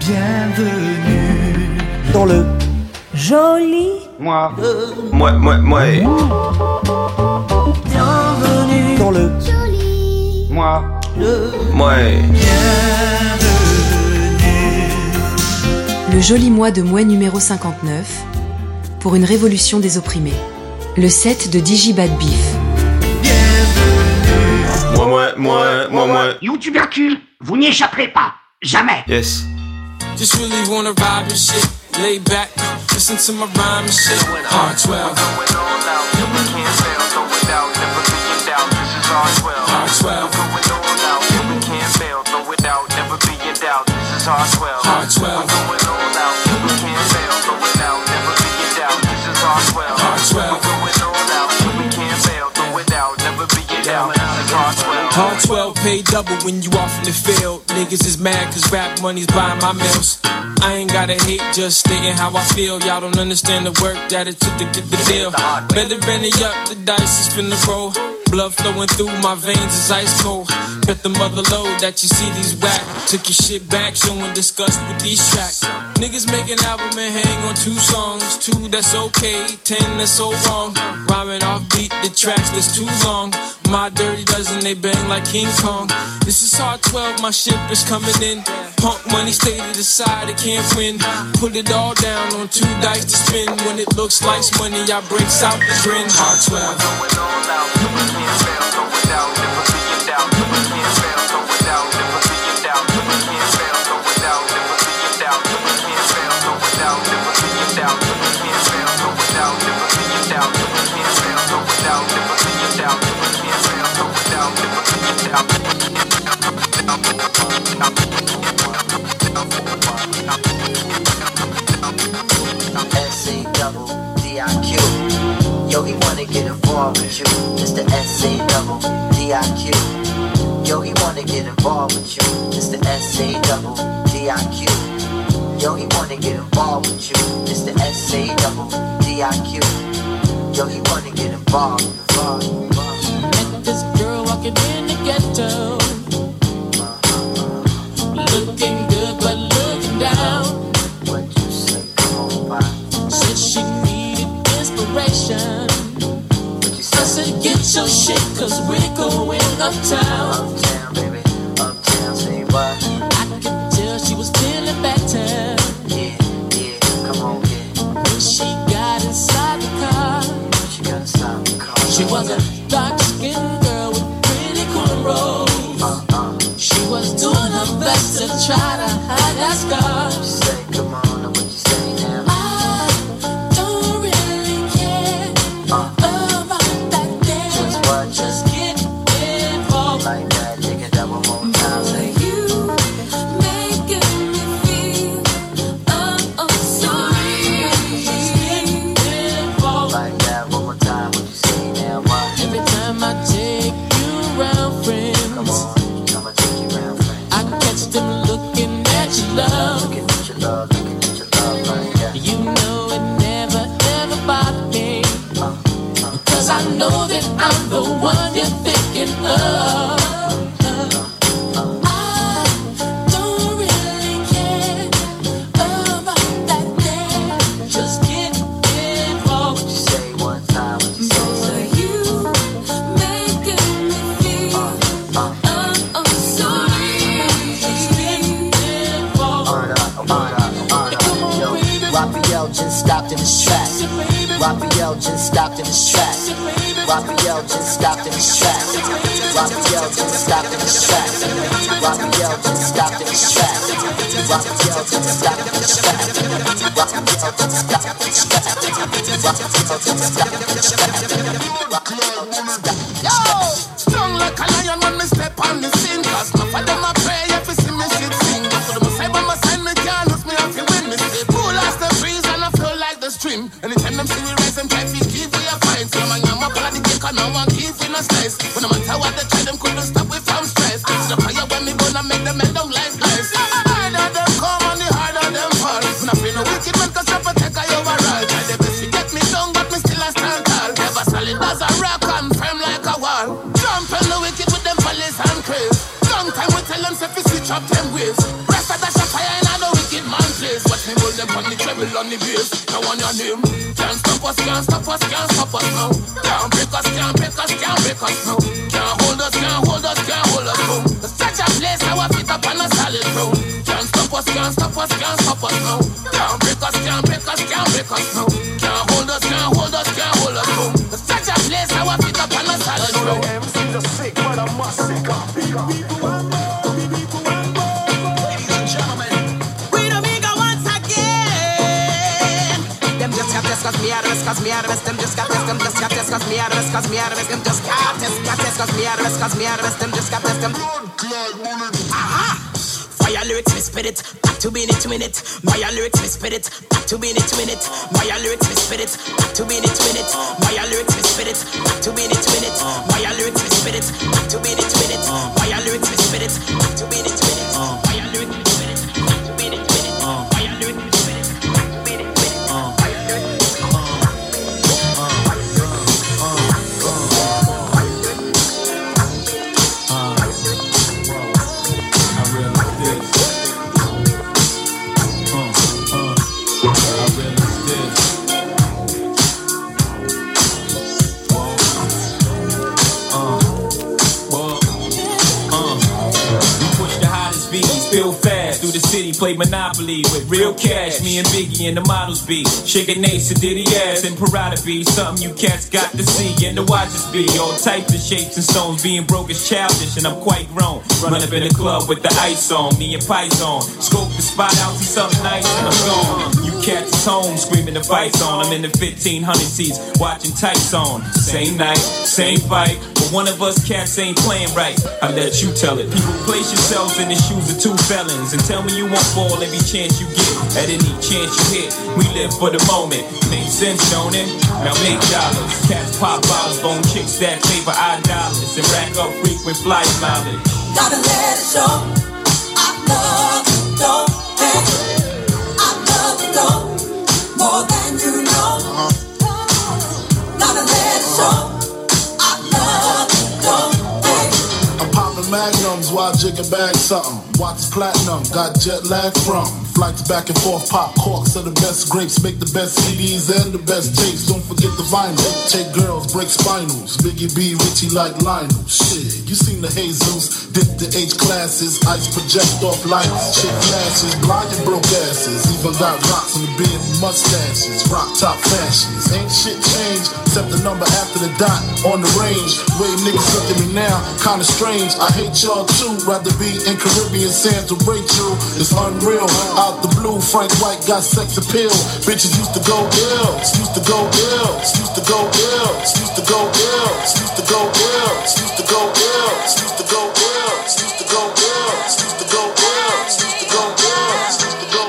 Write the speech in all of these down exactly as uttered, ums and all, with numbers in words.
Bienvenue dans le joli moi moi moi moi bienvenue dans le joli moi moi Le joli mois de Mouais numéro cinquante-neuf pour une révolution des opprimés. Le set de Digi Bad Beef. Moi moi moi moi moi You tubercule, vous n'y échapperez pas, jamais. Yes. Just really wanna ride and shit, lay back, listen to my rhyme and shit. R twelve. R twelve. R twelve. R twelve pay double when you off in the field. Niggas is mad cause rap money's buying my meals. I ain't gotta hate, just stating how I feel. Y'all don't understand the work that it took to get the deal. Better bend it up, the dice is finna roll. Blood flowing through my veins is ice cold. Bet the mother load that you see these whack. Took your shit back, showing disgust with these tracks. Niggas make an album and hang on two songs. Two that's okay, ten that's so wrong. Rhyming off beat, the tracks that's too long. My dirty dozen, they bang like King Kong. This is R twelve, my ship is coming in. Punk money stay to the side, it can't win. Put it all down on two dice to spin. When it looks like money, I breaks out the grin. R twelve. S A double D I Q. Yo, he wanna get involved with you. It's the S A double D I Q. Yo, he wanna get involved with you. It's the S A double D I Q. Yo, he wanna get involved with you. It's the S A double D I Q. Yo, he wanna get involved, involved, involved. Met this girl walking in the ghetto, looking good but looking down. What you say? Come on, by. Said she needed inspiration. What you say? I said get your shit cause we're going uptown. Uptown, baby, uptown, say what? I could tell she was feeling better. Yeah, yeah, come on, yeah. When she got inside the car, She got inside the car. she was a dark-skinned girl with pretty cornrows. Uh, uh. She was doing her best to try to hide that scar. What you say? Come on, now what you say now? I don't really care Uh, about that thing. just what? Just get involved. Like that, nigga, that one more time. Say, You making me feel oh, oh, sorry. Just get involved. like that, one more time. What you say now? What? Every time I take you around, Come friends, on, I'ma take you round, friend. I catch them looking at your love. Looking at your love, looking at your love, like that. You know it never ever bothered me, Uh, uh, cause I know that I'm the one you're thinking of. I don't really care about that thing. Just get involved. what you say one time? What you say? Say, You making me feel uh, uh, oh, oh, sorry. Just get involved. burn up, burn up, burn Come up. on, Yo, baby. Raphael just stopped in his track. Say, baby. Raphael just stopped in his track. Say, baby. Raphael just stopped in his track. Raphael just stopped in his track. Raphael just stopped in his track. Raphael just stopped in his track. Raphael just stopped in his track. Raphael just stopped in his track. Yo, strong like a lion when me step on the scene. Cause enough of them a pray if you see me shit sing. So them a say by my side me can't lose me if you win me. Cool as the breeze and I flow like the stream. Anytime them see me rise them try to keep me a fine. So I'm a yam up all of the cake and now I'm keeping a slice. When no matter what they try them couldn't stop me from stress. It's the fire when me gonna make them end up like ice. The harder them come and the harder them fall. When I feel no wicked man cause I protect I overall. Try the best to get me down but me still a stand tall. Never solid as a rock and firm like a wall. Jump on the wicked with them police and craze. Long time we tell them say fi switch up them ways. Rest of dash a fire and I the wicked them on the treble on the bass. Now on your name. Can't stop us, can't stop us, can't stop us now. Can't break us, can't break us, can't break us now. Can't hold us, can't hold us, can't hold us now. Let's touch a place, our feet up on a solid ground. Can't stop us, can't stop us, can't stop us now. Can't break us, can't break us, can't break us now. Can't hold us, can't hold us, can't hold us now. Let's touch a place, our feet up on a solid ground. M Cs are sick, but I must sick up. People want more, people want more. Ladies and gentlemen, we don't make it once again. Them just got this cause me out of this, cause me out of this. Them just got this, them just got this cause me out of this, cause me out of this. Them just got this, got this cause me out of this, cause me out of this. Them just got this, them. Aha! Fire lyrics, we spit it, back to minute to minute. Fire lyrics, we spit it, back to minute to minute. Fire lyrics, we spit it, back to minute to minute. Fire lyrics, we spit it, back to minute to minute. Fire lyrics, we spit it, back to minute to minute. Fire lyrics, we spit it, back to minute to minute. Fire lyrics, we spit it, back to minute to minute. Fire lyrics, we spit it, back to minute to minute. Fire lyrics, we spit it. Feel fast through the city, play Monopoly with real cash. Me and Biggie and the models be shaking Ace and Diddy ass and Parada be something you cats got to see and to watch us be. All types of shapes and stones, being broke is childish and I'm quite grown. Run up in the club with the ice on, me and Python. Scope the spot out, see something nice and I'm gone. You cats is home screaming the fights on. I'm in the fifteen hundred seats watching tights on. Same night, same fight, but one of us cats ain't playing right. I let you tell it. People, place yourselves in the shoes of two felons and tell me you won't fall every chance you get. At any chance you hit, we live for the moment. Make sense, don't it? Now make dollars. Cats pop bottles, bone chicks that paper eye dollars and rack up frequent flight mileage. Gotta let it show. I love the dope. Hey, I love the dope more than you know. Gotta let it show. I love the dope. Hey. I'm popping magnums while jigging back something. Watch platinum, got jet lag from flights back and forth, pop corks are the best grapes, make the best C Ds and the best tapes. Don't forget the vinyl. Take girls, break spinals. Biggie B, Richie like Lionel. Shit, you seen the Jesus, dip the H classes, ice project off lights, shit flashes, blind and broke asses. Even got rocks in the beard and mustaches, rock top fashions. Ain't shit changed except the number after the dot on the range. Way niggas look at me now, kinda strange. I hate y'all too, rather be in Caribbean sands with Rachel. It's unreal. Out the blue, Frank White got sex appeal. Bitches used to go ill, used to go ill, used to go ill, used to go ill, used to go ill, used to go ill, used to go ill, used to go ill, used to go ill, used to go ill, used to go ill, used to go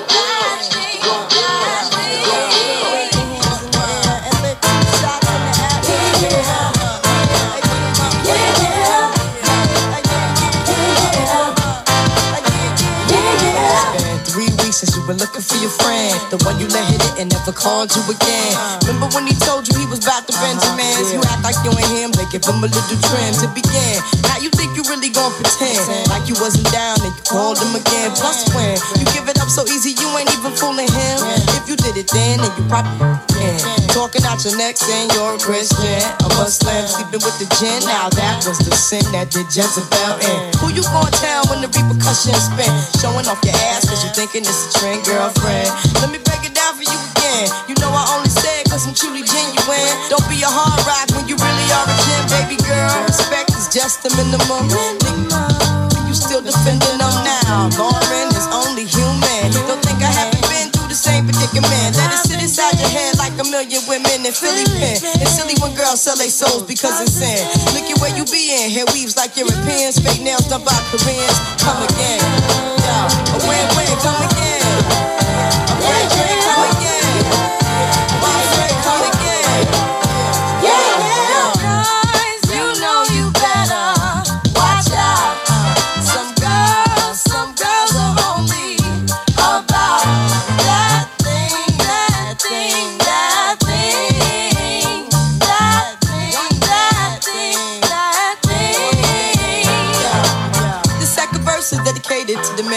since you been looking for your friend, the one you let hit it and never called you again. Remember when he told you he was about to Benjamins? You act like you ain't him, they give him a little trim to begin. Now you think you really gon' pretend like you wasn't down and you called him again. Plus when you give it up so easy, you ain't even fooling him. If you did it then, then you probably can. Talking out your neck saying you're a Christian, a Muslim, sleeping with the gin. Now that was the sin that did Jezebel in. Who you gon' tell when the repercussions spin? Showing off your ass cause you thinking it's a trend, girlfriend. Let me break it down for you again. You know I only say it cause I'm truly genuine. Don't be a hard rock when you really are a gem, baby girl. Respect is just the minimum. Nigga, you still defending them now. Lauren is only human. Don't think I haven't been through the same predicament. Let it sit inside your head like a million women in Philly pen. It's silly when girls sell their souls because it's sin. Look at where you be in. Hair weaves like Europeans. Fake nails done by Koreans. Come again. Yo, a win-win. Come again. A win-win. Come again. My friend, come again. Yeah, yeah. Guys, you know you better watch out. Some girls, some girls are only about that thing, that thing, that thing, that thing, that thing, that thing. The second verse is dedicated to the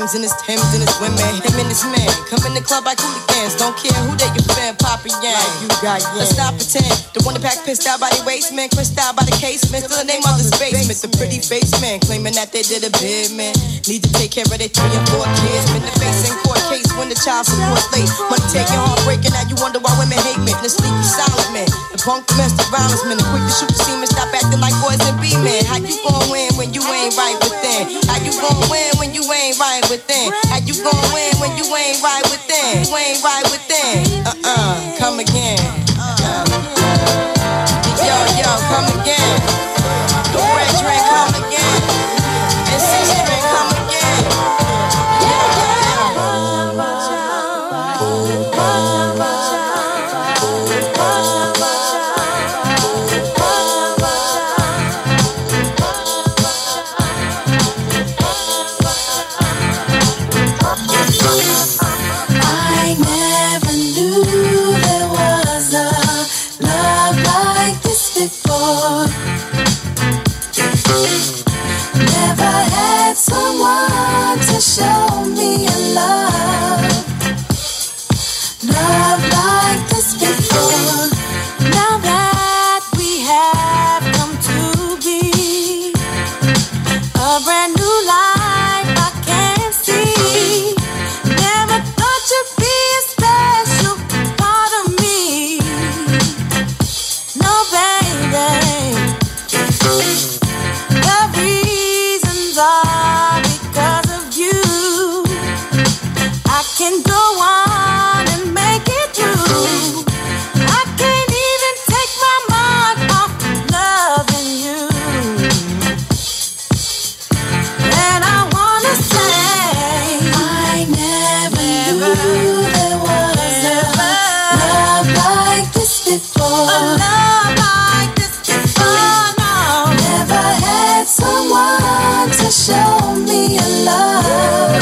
diamonds in his Timbs and his women. Him and his men come in the club like hooligans. Don't care who they your fan, Papa Yang. Like you got yeah. Let's not pretend. The one that pack pissed out by the waist man, crissed out by the casement. Still the name of the basement. The pretty face man claiming that they did a bid man. Need to take care of their three and four kids. Been the face in court case when the child support late. Money taking, heart breaking. Now you wonder why women hate men. The sleepy silent man, the punk domestic violence man, the quick to shoot the semen. Stop acting like boys and be men. How you gon' win when you ain't right within? How you gon' win when you ain't right within? How you gon' win when you ain't right within? You ain't right within. Uh-uh, come again. Uh, yo, yo, come again. The red drink, come again. And six drink, come again. Yeah, yeah. Someone to show me a love, love like this before. Now that we have come to be a brand new life, I can see. Never thought you'd be a special part of me. No, baby. The reasons are because of you. I can go on and make it through. I can't even take my mind off loving you. And I wanna say I never knew there was a love like this before. A love like this before, no. Never had someone to show me a love,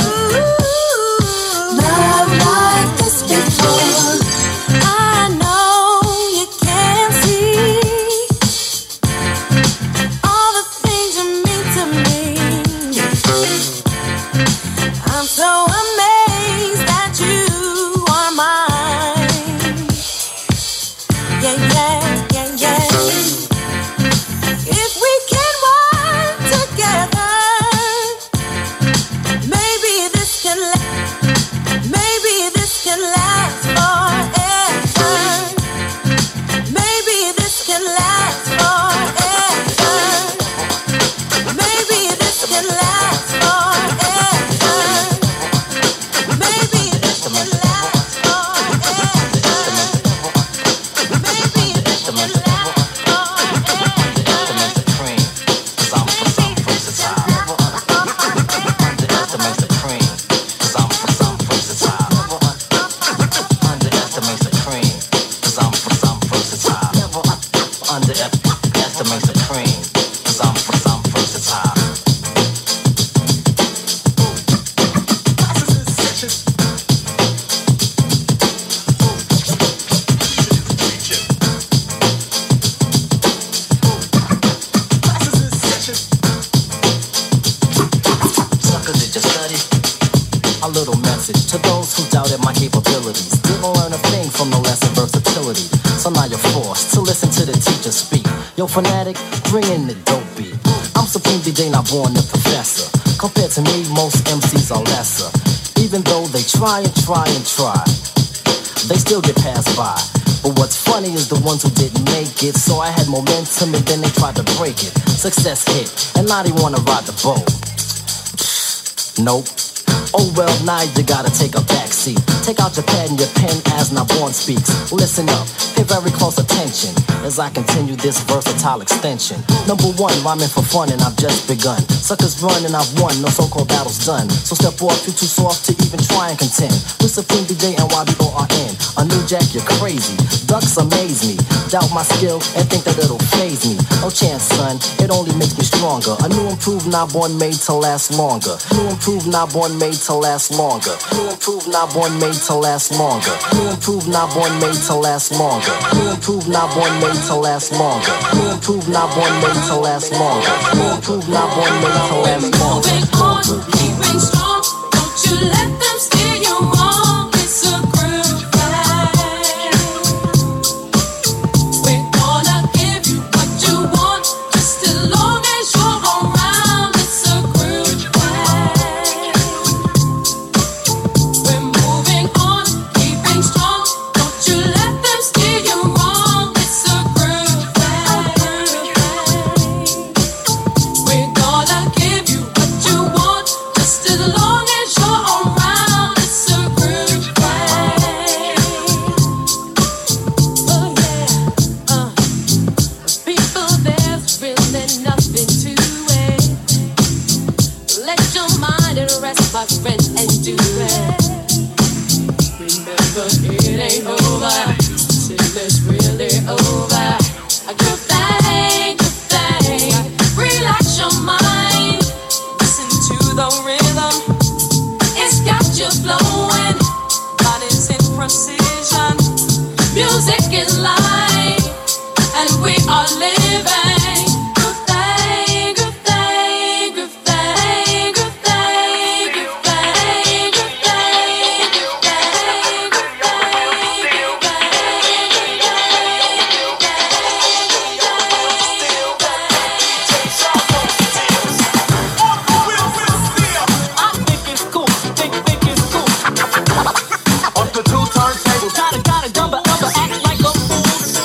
love like this before. I know you can see all the things you mean to me. I'm so amazed that you are mine. Yeah, yeah, yeah, yeah. If we can work together, maybe this can la- maybe this can last forever. Maybe this can last forever. Maybe this can last forever. Maybe this can last forever. Maybe this can last forever. A little message to those who doubted my capabilities. Didn't learn a thing from the lesson versatility. So now you're forced to listen to the teacher speak. Yo, fanatic, bring in the dope beat. I'm Supreme D J, not born the professor. Compared to me, most M Cs are lesser. Even though they try and try and try, they still get passed by. But what's funny is the ones who didn't make it. So I had momentum and then they tried to break it. Success hit, and now they wanna ride the boat. Nope. Oh well, now you gotta take a backseat. Take out your pad and your pen as Naborn speaks. Listen up, pay very close attention as I continue this versatile extension. Number one, rhyming for fun and I've just begun. Suckers run and I've won, no so-called battles done. So step off, you too soft to even try and contend. With Supreme D J and Y B O R N. A new jack, you're crazy. Ducks amaze me. Doubt my skill and think that it'll phase me. No chance, son, it only makes me stronger. A new improved Naborn made to last longer. New improved Naborn made to last longer. New improved Naborn made to last longer. New improved Naborn made to last longer. New improved Naborn made to last longer. New improved Naborn made to last longer. New improved Naborn made to last longer. Moving on, keeping strong. Don't stupid. Remember, it ain't over till it's really over. A good thing, good thing. Relax your mind. Listen to the rhythm. It's got you flowing. Body's in precision. Music is life, and we are living. Good thing, good thing, good thing, good thing, good thing, good thing, good thing, good thing, good I think it's cool, think, think it's cool. Up to two turntables. Gotta, gotta, dumb it, dumb it, act like a fool.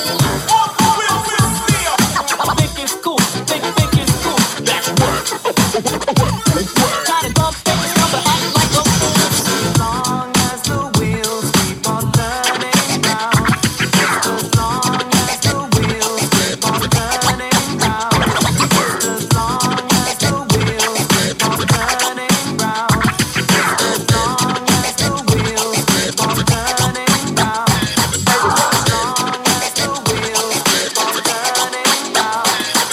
I think it's cool, think, think it's cool. That's work. Gotta dumb, think it's dumb it, act like a fool. As long as the wheels keep on turning round. As long as the wheels keep on turning round. As long as the wheels keep on turning round. As long as the wheels keep on turning round. As long as the wheels keep on turning round.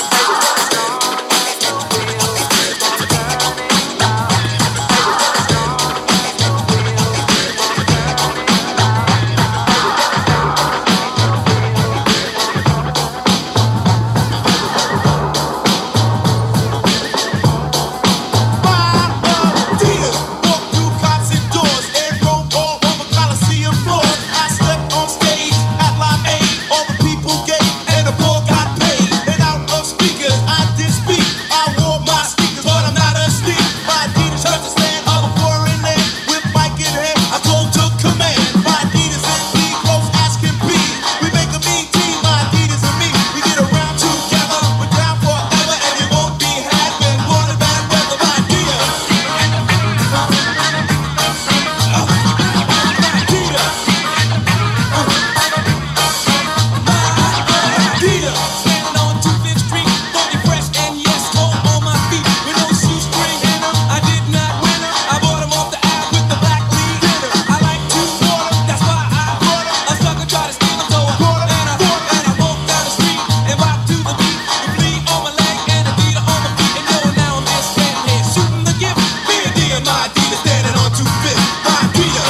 Adidas, walk through concert doors and roam all over Coliseum floors. I stepped on stage at Live Aid. All the people gave and the poor got paid. And out of speakers, I did speak. I wore my sneakers, but I'm not asleep. My Adidas touched the stand of a foreign land. With mic in hand, I told took command. My Adidas and me close as can be. We make a mean team, my Adidas and me. We get around together, we're down forever, and it won't be had when born in bad weather. My Adidas. Adidas, standing on two fifth Street, funky fresh and yes, cold on my feet with no shoestring in 'em. I did not win 'em. I bought 'em off the app with the black lead in 'em. I like to water, that's why I bought 'em. A sucker tried to steal 'em, so I bought 'em and I bought 'em. And I walked down the street and rocked to the beat with bleed on my leg and Adidas on my feet. And yo, now I'm just standing here shooting the gift. Me and D and my Adidas standing on two fifth. My Adidas.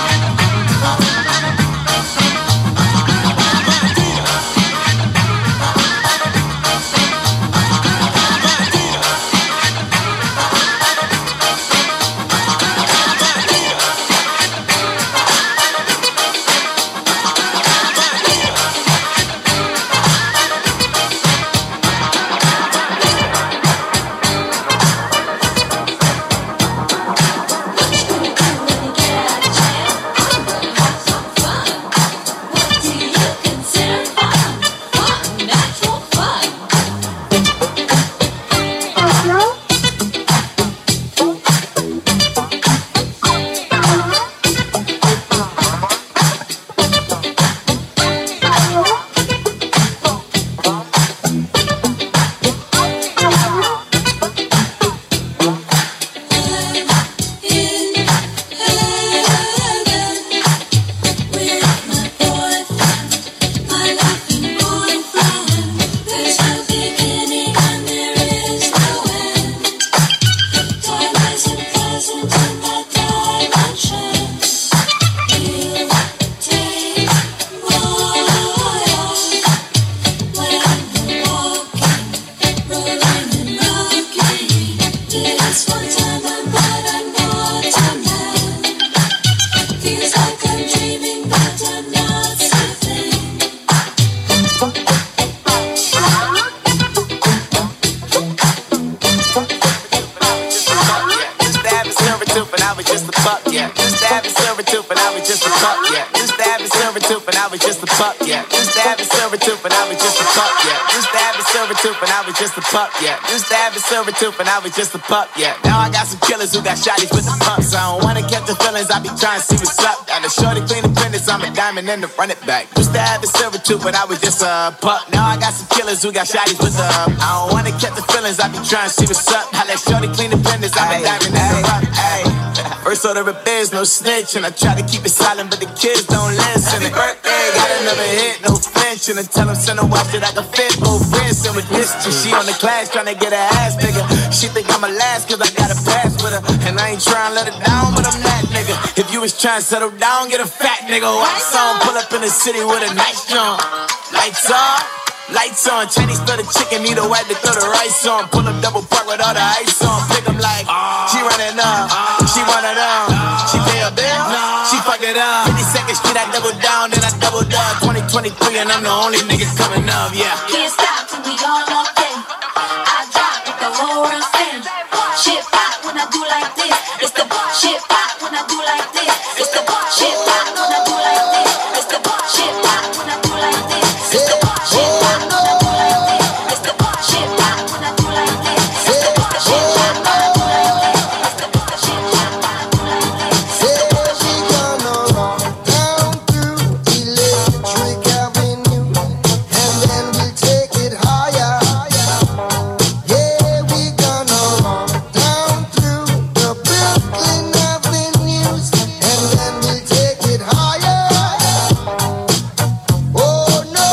Just a pup, yeah. Used to have a silver tooth, and I was just a pup, yeah. Now I got some killers who got shotties with the pumps. I don't wanna catch the feelings, I be trying to see what's up. Got a shorty clean the finish, I'm a diamond in the run it back. Used to have a silver tooth, but I was just a pup. Now I got some killers who got shotties with the I don't wanna catch the feelings, I be trying to see what's up. I let shorty clean the finish, I'm a diamond in the run. Hey. First order of biz, no snitch. And I try to keep it silent, but the kids don't listen. Happy birthday, got another hit, no flinch. And I tell them send a watch that I can fit both wrists. And with this, she on the class trying to get her ass bigger. She think I'm a last cause I got a pass with her. And I ain't trying to let her down, but I'm that nigga. If you was trying to settle down, get a fat nigga. Wax on, pull up in the city with a nice jump. Lights on, lights on. Chinese throw the chicken, need a wipe to throw the rice on. Pull up double park with all the ice on. Pick 'em like, she running up, she running up. She pay a bill, she fuck it up. fifty-second Street, I double down, then I double up. twenty twenty-three and I'm the only nigga coming up, yeah. Can't stop till we all up in. I drop with the whole world spin. Shit pop when I do like this. It's the shit pop when I do like this. It's the shit pop when I do like this. It's the shit pop when I do like this. It's the shit pop when I do like this. It's the shit pop when I do like this. It's the shit pop when I do like this. It's the shit pop when I do like this. We gonna rock down through Electric Avenue, and then we'll take it higher. Yeah, we gonna rock down through the Brooklyn Avenues, and then we'll take it higher. Oh no,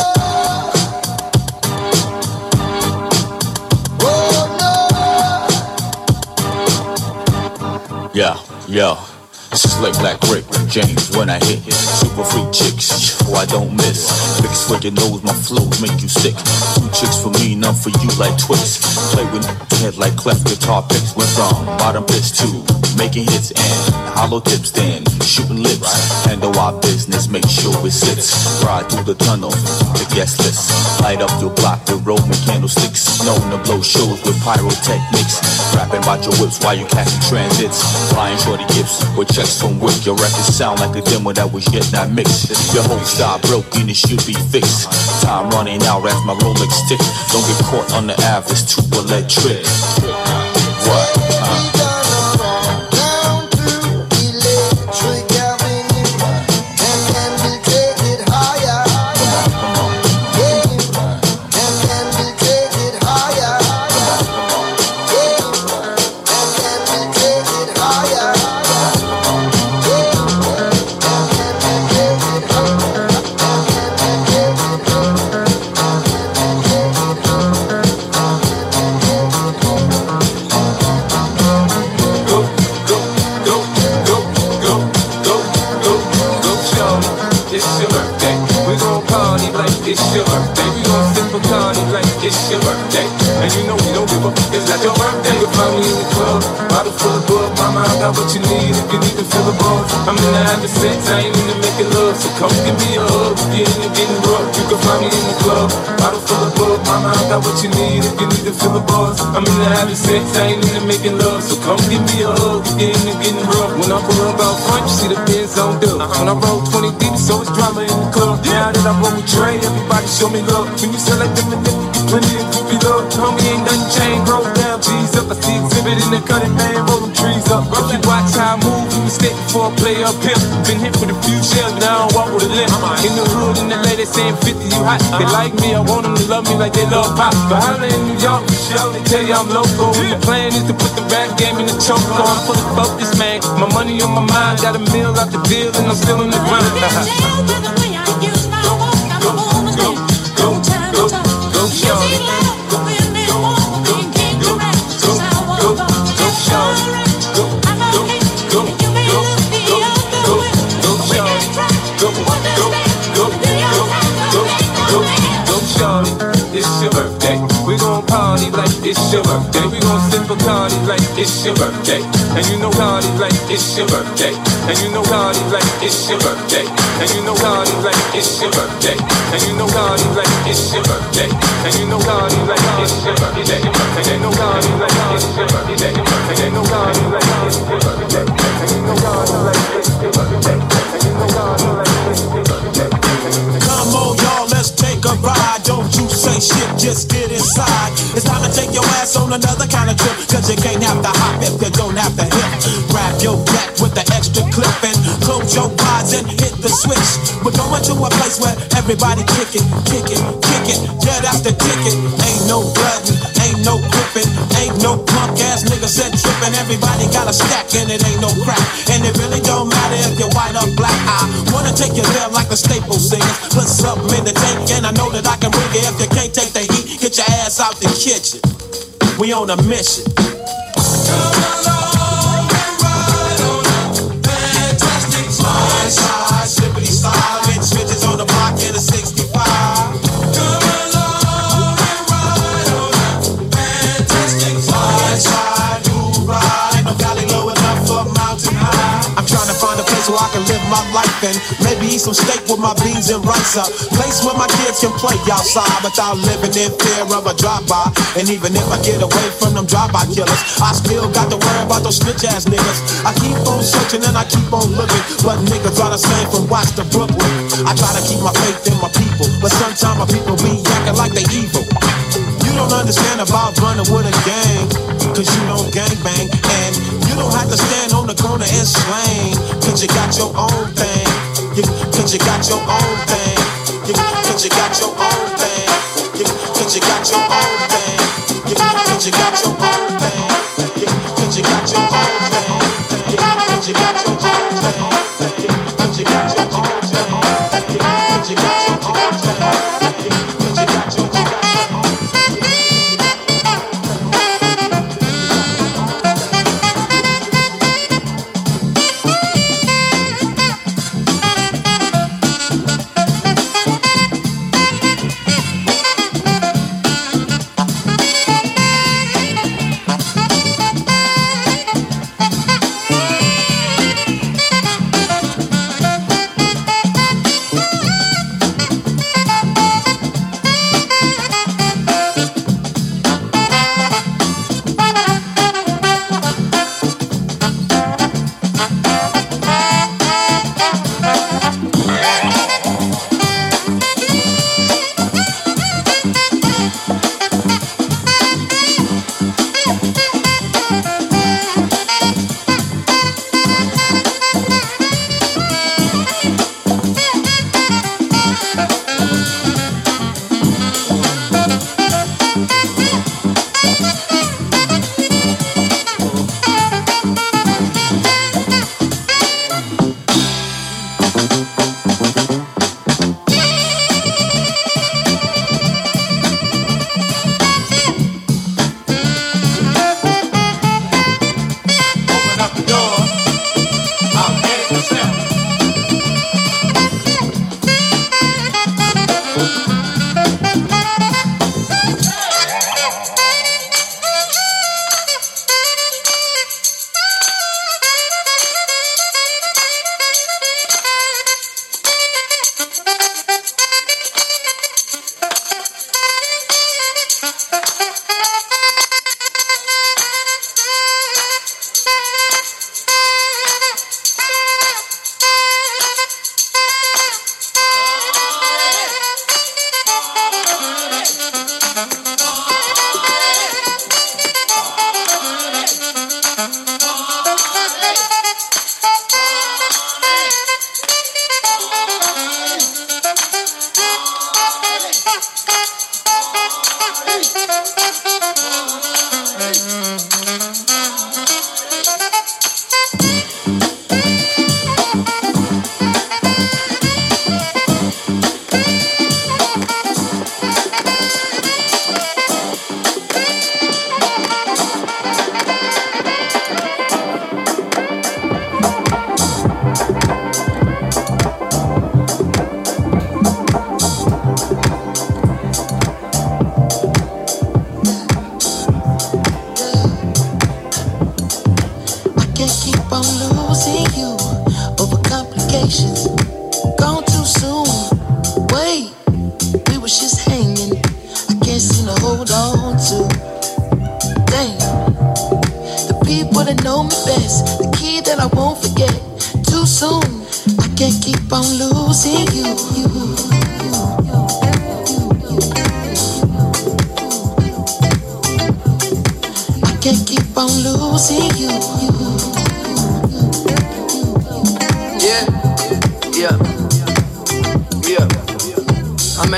oh no. Yeah, yeah. Slick Black Rick, James, when I hit. Super freak chicks, who I don't miss. Big swig your nose, my flows make you sick. Two chicks for me, none for you like Twix. Play with head like cleft guitar picks. Went from bottom pitch to making hits and hollow tips, then shooting lips. Handle our business, make sure it sits. Ride through the tunnel, the guest list. Light up your block with Roman candlesticks. Known to blow shows with pyrotechnics. Rapping about your whips while you catching transits. Flying shorty gifts with checks from Wick. Your records sound like a demo that was yet not mixed. Your whole style broken, it should be fixed. Time running out as my Rolex tick. Don't get caught on the Ave, it's too electric. What? Uh. It's your birthday, we gon' sip a Bacardi like it's your birthday. And you know we don't give up, it's not your birthday. You find me in the club, bottle full of bug. Mama, I got what you need if you need to fill a buzz. I'm in the having sex, I ain't into making love. So come give me a hug, get in the getting rough. You can find me in the club, bottle full of bug. Mama, I got what you need if you need to fill a buzz. I'm in the having sex, I ain't into making love. So come give me a hug, get in the getting rough. When I pull up out front, you see the Benz on dub. When I roll twenty deep, so it's drama in the club. Now that I roll with Dre, everybody show me love. When you sell like them and them, you get plenty of groupie love. Homie ain't nothing changed, roll down, G's up. I see exhibit in the cutting, man, roll them trees up. If you watch how I move, you mistake before I play up here. Been hit with a few shells, but I don't walk with a limp. In the hood, in L A, they saying fifty, you hot. They like me, I want them to love me like they love pop. But holla in New York, Michelle, they tell you I'm local. And the plan is to put the rap game in the choke. So I'm fully focused, man. My money on my mind, got a meal out the deal, and I'm still in the grind. Go, Shorty. Go, go, go, go, go, go, Shorty. Go, go, go, go, go, go, go, Shorty. Go, go, go, go, go, go, go, Shorty. It's your birthday. We gon' party like it's your birthday. We gon' sip a Bacardi like it's your birthday. And you know party like it's your birthday. And you know party like it's your birthday. And you know party like it's your birthday. And you know party like it's your birthday. And you know party like it's your birthday. And you know party like it's your birthday. And you know party like it's your birthday. And you know party like it's your birthday. And you know party like it's your birthday. Come on, y'all, let's take a ride. Don't you say shit, just get inside. It's time to take your ass on another kind of trip. Cause you can't have to hop if you don't have to hip. Grab your back with the extra clip and close your eyes and hit the switch. We're going to a place where everybody kick it, kick it, kick it, jet after ticket. Ain't no bloodin', ain't no gripping, ain't no punk ass nigga said trippin'. everybody got a stack and it ain't no crack. And it really don't matter if you're white or black. I wanna take you there like the Staples singers. Put something in the tank and I know that I can bring it. If you can't take the heat, get your ass out the kitchen. We on a mission. Slide, slide, slippity slide, bitch, bitches on the block in a sixty-five. Come along and ride on a fantastic slide, slide, move right. Ain't no valley low enough for mountain high. I'm trying to find a place where I can live my life and maybe eat some steak with my beans and rice. A place where my kids can play outside without living in fear of a drive-by. And even if I get away from them drive-by killers, I still got to worry about those snitch-ass niggas. I keep on searching and I keep on looking, but niggas are the same from Watts to Brooklyn. I try to keep my faith in my people, but sometimes my people be acting like they evil. You don't understand about running with a gang, cause you don't gangbang. And you don't have to stand on the corner and slang, cause you got your own thing. You, cause you got your own thing. You, cause you got your own thing. You, cause you got your own thing. You, cause you got your own thing. You, cause you got your own thing. You, cause you got your own thing. You, cause you got your own thing. You, cause you got your own thing. You, cause you got your own thing.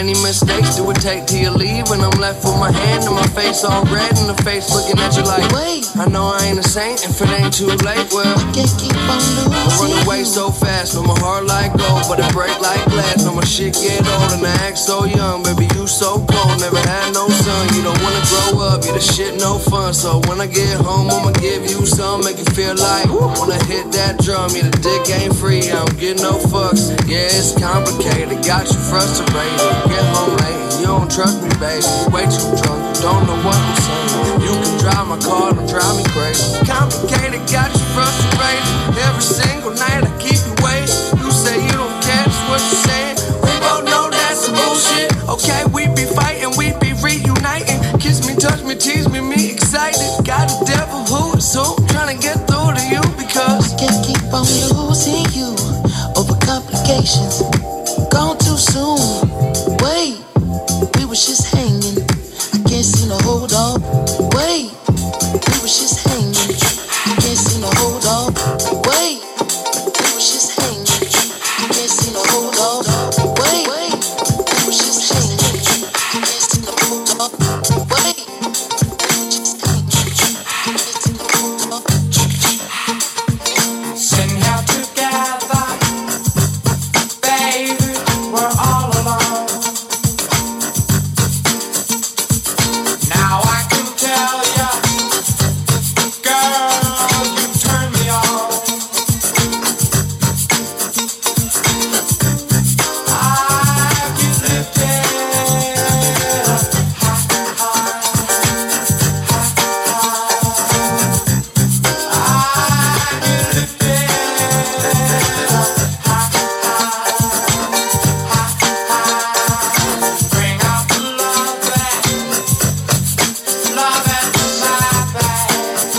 many mistakes do it take till you leave? When I'm left with my hand and my face all red and the face looking at you like, wait, I know I ain't a saint if it ain't too late. Well, I can't keep on losing. I run away so fast, no my heart like gold, but it break like glass. No my shit get old and I act so young, baby you so cold. Never had no son, you don't wanna grow up, you the shit no fun. So when I get home, I'ma give you some, make you feel like when I hit that drum, yeah the dick ain't free, I don't get no fucks. Yeah it's complicated, got you frustrated. Get home late, you don't trust me, baby. Way too drunk, you don't know what I'm saying. You can drive my car, don't drive me crazy. Complicated, got you frustrated. Every single night I keep you waiting. You say you don't care, that's what you're saying. We both know that's some bullshit. Okay, we be fighting, we be reuniting. Kiss me, touch me, tease me, me excited. Got a devil who is who, trying to get through to you because I can't keep on losing you over complications. Gone too soon. Wait, we was just hanging. I can't seem to hold on. Wait, we was just hanging. I can't seem to hold on. Wait, we was just hanging. I can't seem to hold on. Wait, we was just hanging. I can't seem to hold on. Wait, we was just hanging. I can't seem to hold on. Sitting here together, baby, we're all alone. Now I can tell ya, girl, you turn me on. I get lifted high, high, I get lifted bring out the love back, love and desire back.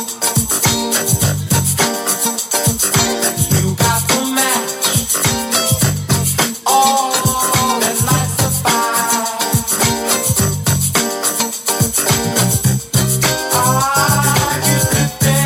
You got the match, all that lights the fire. I get lifted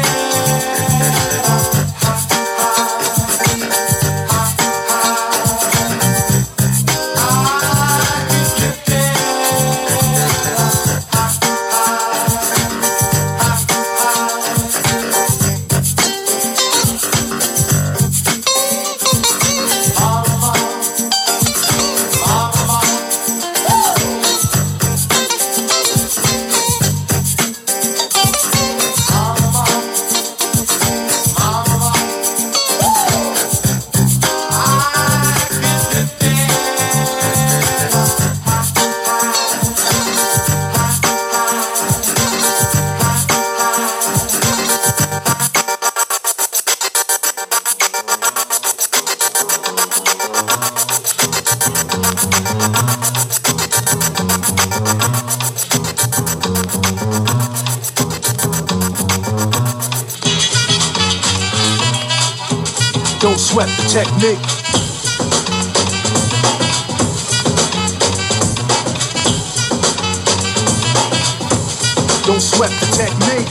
Don't sweat the technique. Don't sweat the technique.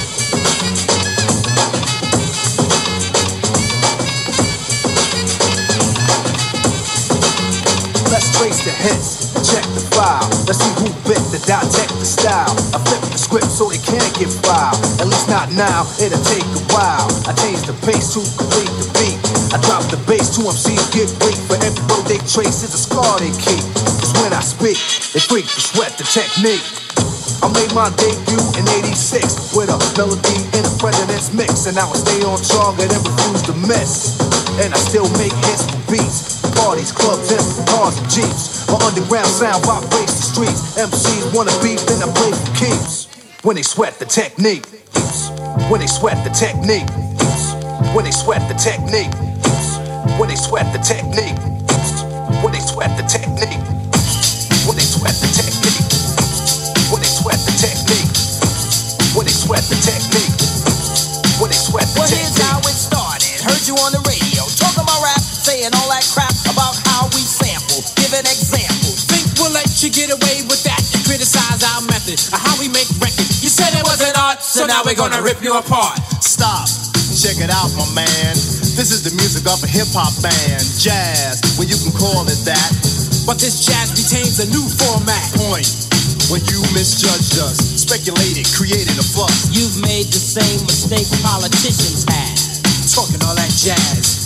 Let's trace the hits, check the file. Let's see who bit the dissect the style. I flip the script so it can't get filed. At least not now, it'll take a while. I change the pace to complete the beat. I drop the bass, two M Cs get weak. For every road they trace is a scar they keep. Cause when I speak, they freak to sweat the technique. I made my debut in eighty-six with a melody in a president's mix. And now I stay on target and refuse to miss. And I still make hits for beats. Parties, clubs, and cars and jeeps. My underground sound vibrates the streets. M Cs wanna beef, then I play for keeps. When they sweat the technique. When they sweat the technique. When they sweat the technique. When they sweat the technique. When they sweat the technique. When they sweat the technique. When they sweat the technique. When they sweat the technique. When they sweat the technique. Well, here's how it started. Heard you on the radio talking about rap, saying all that crap about how we sample. Give an example. Think we'll let you get away with that and criticize our method of how we make records. You said it wasn't art, so now we're gonna rip you apart. Stop, check it out, my man. This is the music of a hip-hop band, jazz, well you can call it that. but this jazz retains a new format. Point. When you misjudged us, speculated, created a fuss. You've made the same mistake politicians have. Talking all that jazz.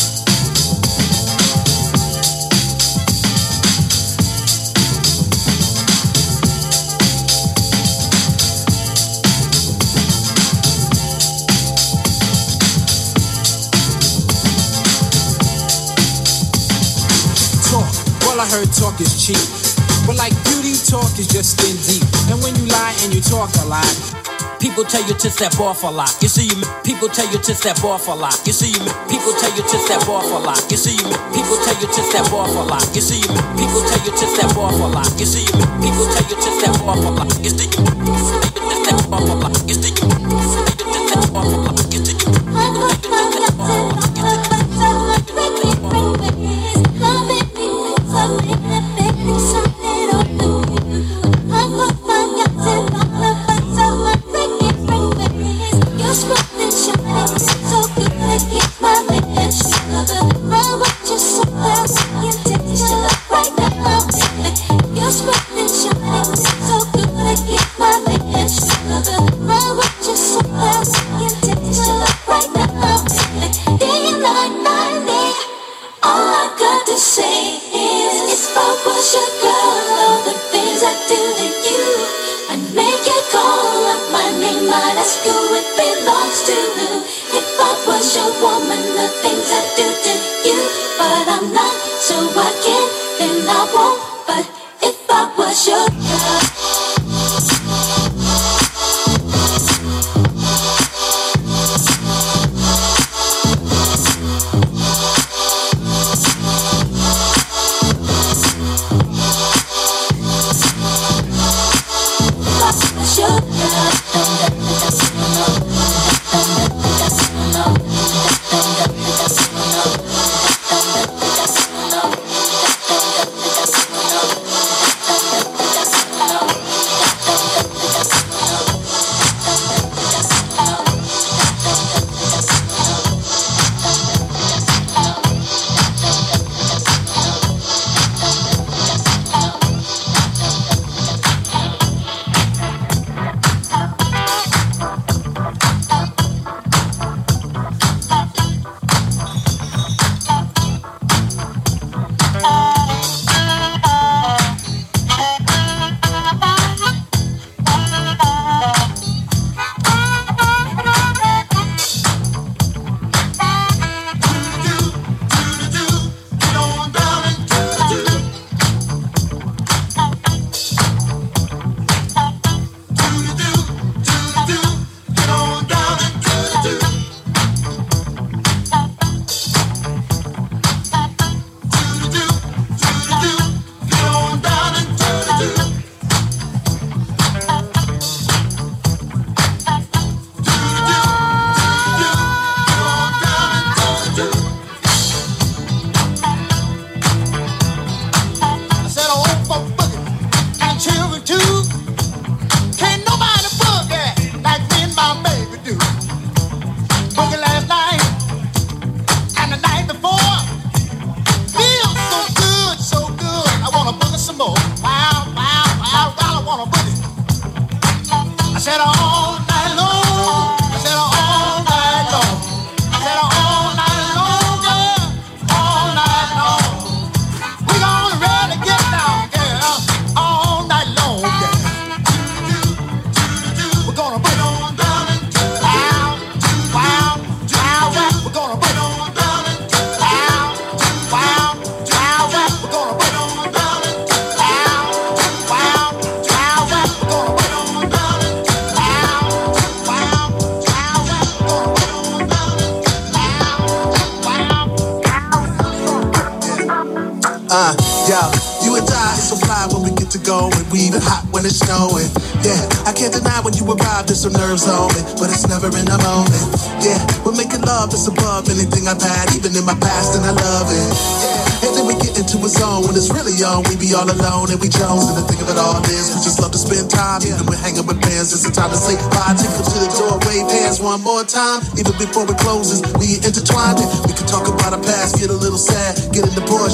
All I heard talk is cheap, but like beauty, talk is just skin deep. And when you lie and you talk a lot, people tell you to step off a lot. You see, you people tell you to step off a lot. You see, you people tell you to step off a lot. You see, you people tell you to step off a lot. You see, you people tell you to step off a lot. You see, you people tell you to step off a lot. You see, you step off a lot. You see, you step off a lot. You see, you Uh, yo, you and I, it's so fly when we get to go, and we even hot when it's snowing. Yeah, I can't deny when you arrive, there's some nerves on me, but it's never in the moment. Yeah, we're making love, it's above anything I've had, even in my past, and I love it. Yeah, and then we get into a zone when it's really on, we be all alone and we Jones, and the thing of it all is we just love to spend time, even when hanging with fans. It's the time to say bye, take them to the door, wave hands one more time. Even before it closes, we intertwined it. We can talk about our past, get a little sad, get in the Porsche,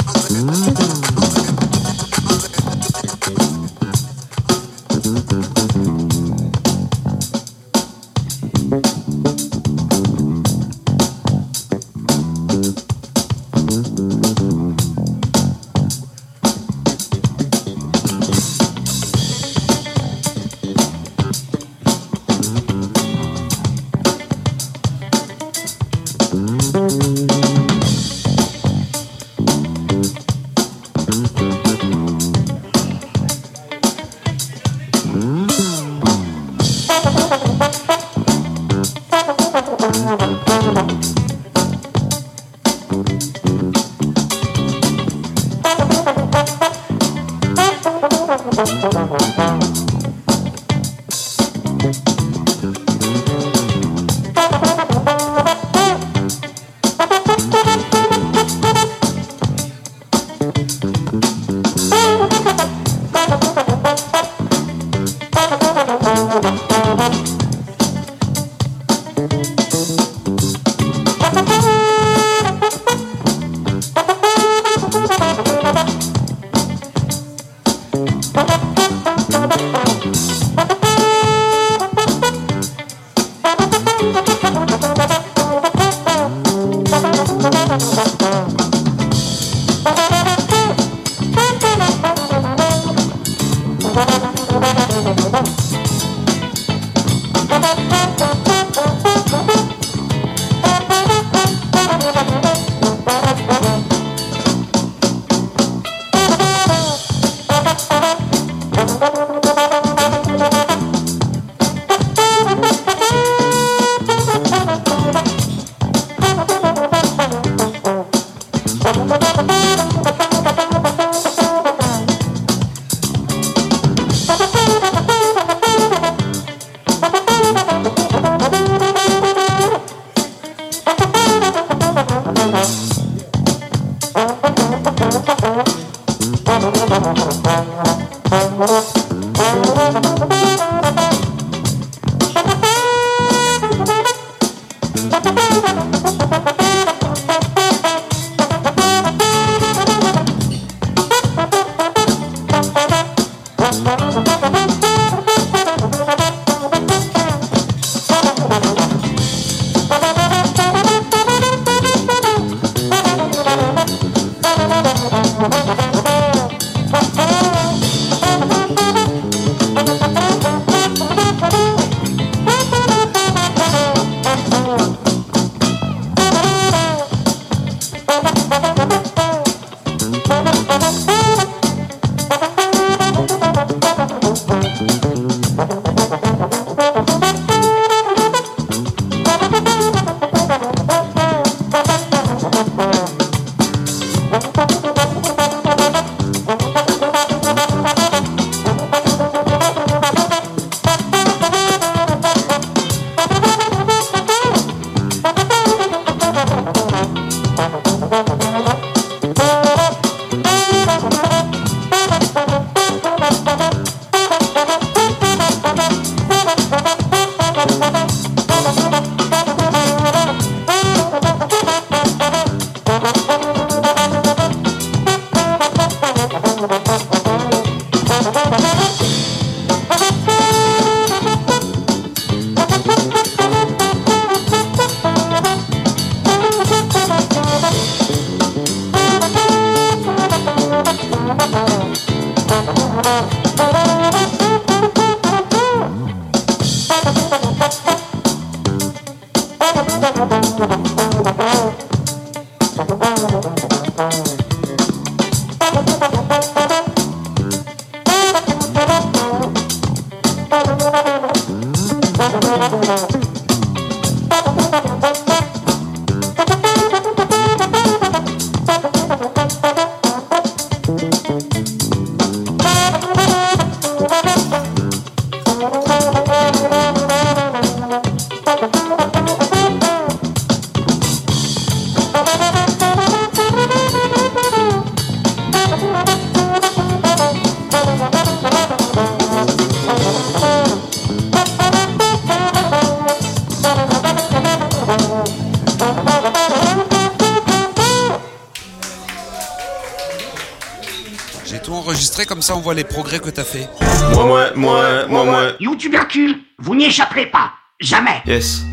Comme ça on voit les progrès que t'as fait. Moi, moi, moi, moi, moi. You tubercule, vous n'y échapperez pas. Jamais. Yes.